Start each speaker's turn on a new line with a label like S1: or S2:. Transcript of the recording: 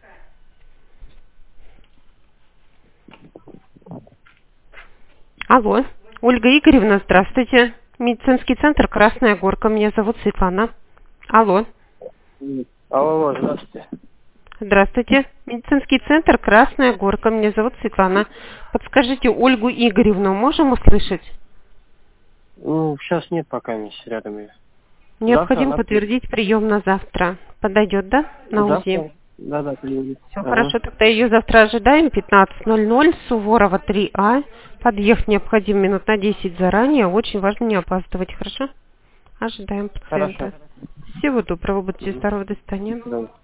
S1: Алло, Ольга Игоревна, здравствуйте. Медицинский центр «Красная Горка». Меня зовут Светлана. Алло.
S2: Алло, здравствуйте.
S1: Здравствуйте. Медицинский центр «Красная Горка». Меня зовут Светлана. Подскажите, Ольгу Игоревну можем услышать?
S2: Ну, сейчас нет пока месяца рядом ее.
S1: Необходимо подтвердить прием на завтра. Подойдет, да? На УЗИ?
S2: Да, приедет.
S1: Все хорошо, тогда ее завтра ожидаем, 15:00, Суворова 3А. Подъехать необходимо минут на 10 заранее. Очень важно не опаздывать, хорошо? Ожидаем пациента.
S2: Хорошо.
S1: Всего доброго, будьте здоровы, до свидания.
S2: Да.